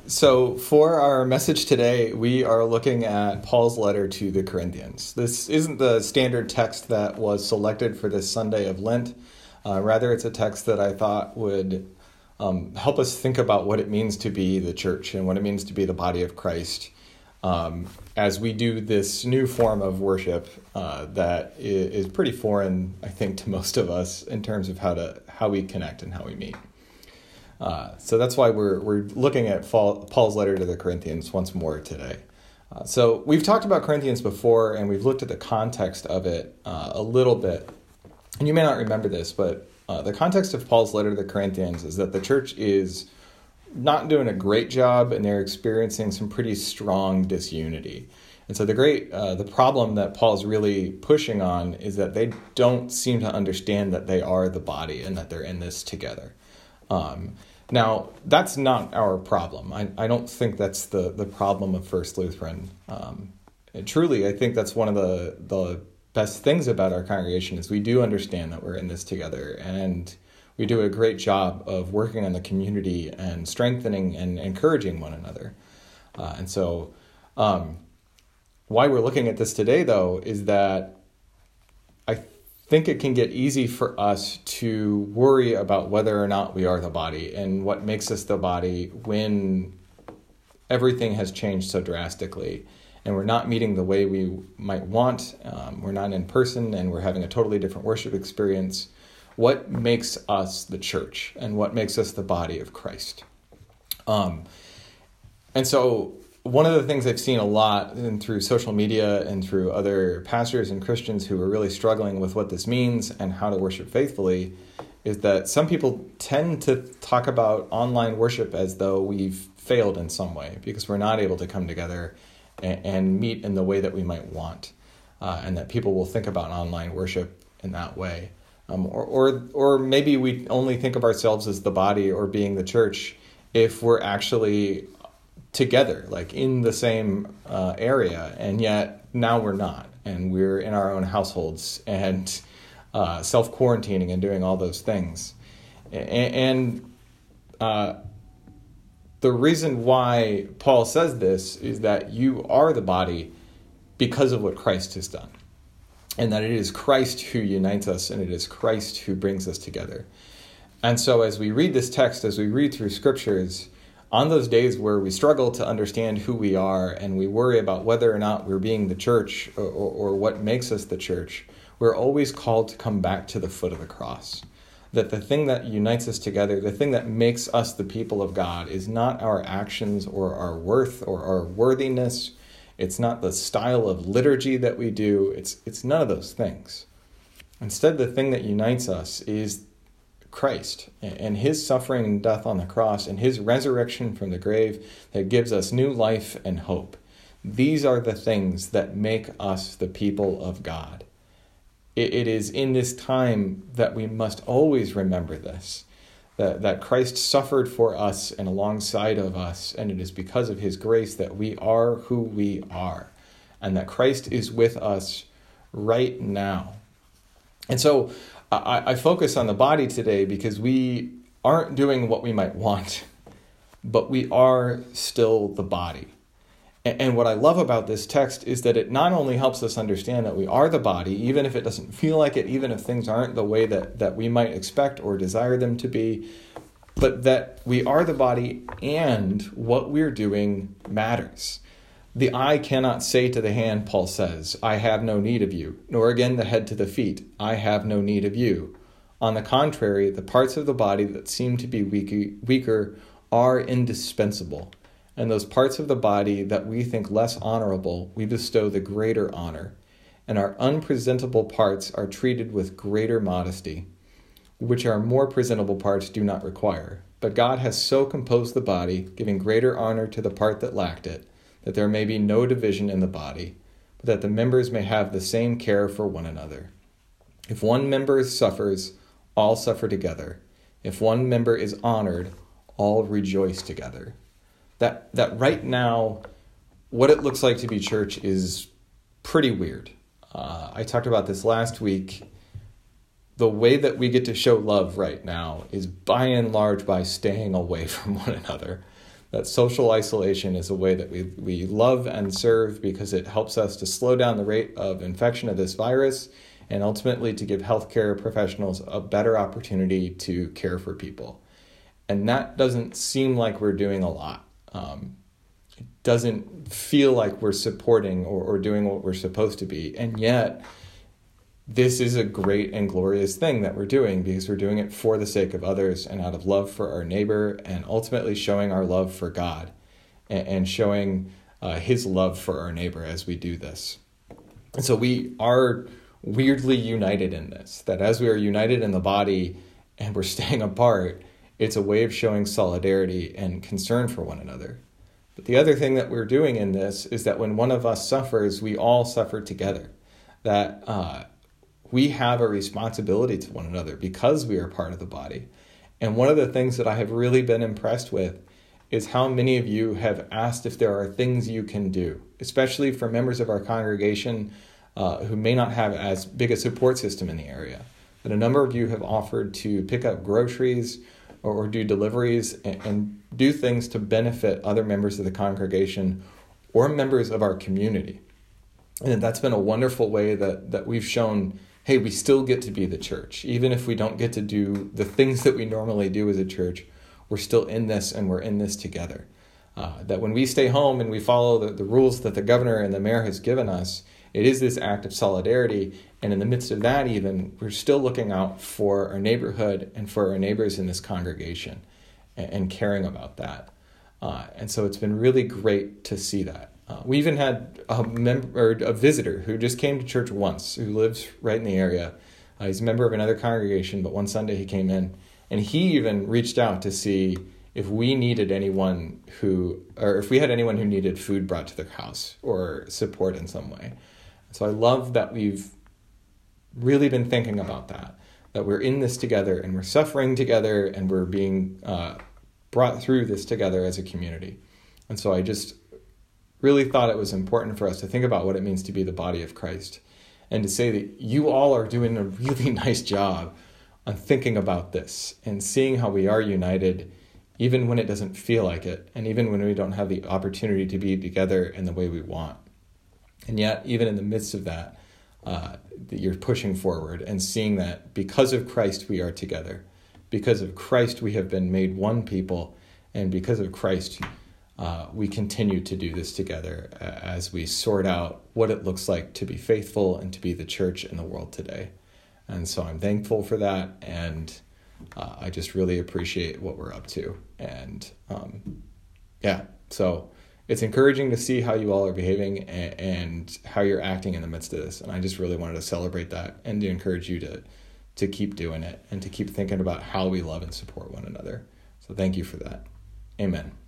So for our message today, we are looking at Paul's letter to the Corinthians. This isn't the standard text that was selected for this Sunday of Lent. Rather, it's a text that I thought would help us think about what it means to be the church and what it means to be the body of Christ as we do this new form of worship that is pretty foreign, I think, to most of us in terms of how we connect and how we meet. So that's why we're looking at Paul's letter to the Corinthians once more today. So we've talked about Corinthians before, and we've looked at the context of it a little bit. And you may not remember this, but the context of Paul's letter to the Corinthians is that the church is not doing a great job, and they're experiencing some pretty strong disunity. And so the problem that Paul's really pushing on is that they don't seem to understand that they are the body and that they're in this together. Now, that's not our problem. I don't think that's the problem of First Lutheran. Truly, I think that's one of the best things about our congregation is we do understand that we're in this together, and we do a great job of working on the community and strengthening and encouraging one another. And so why we're looking at this today, though, is that I think it can get easy for us to worry about whether or not we are the body and what makes us the body when everything has changed so drastically and we're not meeting the way we might want. We're not in person and we're having a totally different worship experience. What makes us the church and what makes us the body of Christ? And so one of the things I've seen a lot and through social media and through other pastors and Christians who are really struggling with what this means and how to worship faithfully is that some people tend to talk about online worship as though we've failed in some way because we're not able to come together and meet in the way that we might want, and that people will think about online worship in that way. Or maybe we only think of ourselves as the body or being the church if we're actually together, like in the same area, and yet now we're not, and we're in our own households and self-quarantining and doing all those things. And the reason why Paul says this is that you are the body because of what Christ has done, and that it is Christ who unites us, and it is Christ who brings us together. And so as we read this text, as we read through scriptures, on those days where we struggle to understand who we are and we worry about whether or not we're being the church or what makes us the church, we're always called to come back to the foot of the cross. That the thing that unites us together, the thing that makes us the people of God is not our actions or our worth or our worthiness. It's not the style of liturgy that we do. It's none of those things. Instead, the thing that unites us is Christ and his suffering and death on the cross and his resurrection from the grave that gives us new life and hope. These are the things that make us the people of God. It is in this time that we must always remember this, that Christ suffered for us and alongside of us, and it is because of his grace that we are who we are, and that Christ is with us right now. And so I focus on the body today because we aren't doing what we might want, but we are still the body. And what I love about this text is that it not only helps us understand that we are the body, even if it doesn't feel like it, even if things aren't the way that we might expect or desire them to be, but that we are the body and what we're doing matters. The eye cannot say to the hand, Paul says, I have no need of you, nor again the head to the feet, I have no need of you. On the contrary, the parts of the body that seem to be weaker are indispensable, and those parts of the body that we think less honorable, we bestow the greater honor, and our unpresentable parts are treated with greater modesty, which our more presentable parts do not require. But God has so composed the body, giving greater honor to the part that lacked it, that there may be no division in the body, but that the members may have the same care for one another. If one member suffers, all suffer together. If one member is honored, all rejoice together. That right now, what it looks like to be church is pretty weird. I talked about this last week. The way that we get to show love right now is by and large by staying away from one another. that social isolation is a way that we love and serve because it helps us to slow down the rate of infection of this virus and ultimately to give healthcare professionals a better opportunity to care for people. And that doesn't seem like we're doing a lot. It doesn't feel like we're supporting or doing what we're supposed to be. And yet, this is a great and glorious thing that we're doing because we're doing it for the sake of others and out of love for our neighbor and ultimately showing our love for God and showing his love for our neighbor as we do this. And so we are weirdly united in this, that as we are united in the body and we're staying apart, it's a way of showing solidarity and concern for one another. But the other thing that we're doing in this is that when one of us suffers, we all suffer together. That we have a responsibility to one another because we are part of the body. And one of the things that I have really been impressed with is how many of you have asked if there are things you can do, especially for members of our congregation who may not have as big a support system in the area. That a number of you have offered to pick up groceries or do deliveries and do things to benefit other members of the congregation or members of our community. And that's been a wonderful way that we've shown, hey, we still get to be the church. Even if we don't get to do the things that we normally do as a church, we're still in this and we're in this together. That when we stay home and we follow the rules that the governor and the mayor has given us, it is this act of solidarity. And in the midst of that even, we're still looking out for our neighborhood and for our neighbors in this congregation and caring about that. And so it's been really great to see that. We even had a visitor who just came to church once, who lives right in the area. He's a member of another congregation, but one Sunday he came in, and he even reached out to see if we needed anyone if we had anyone who needed food brought to their house or support in some way. So I love that we've really been thinking about that we're in this together and we're suffering together and we're being brought through this together as a community. And so I just really thought it was important for us to think about what it means to be the body of Christ and to say that you all are doing a really nice job on thinking about this and seeing how we are united even when it doesn't feel like it and even when we don't have the opportunity to be together in the way we want. And yet, even in the midst of that you're pushing forward and seeing that because of Christ we are together. Because of Christ we have been made one people, and because of Christ we continue to do this together as we sort out what it looks like to be faithful and to be the church in the world today. And so I'm thankful for that, and I just really appreciate what we're up to. And so it's encouraging to see how you all are behaving and how you're acting in the midst of this. And I just really wanted to celebrate that and to encourage you to keep doing it and to keep thinking about how we love and support one another. So thank you for that. Amen.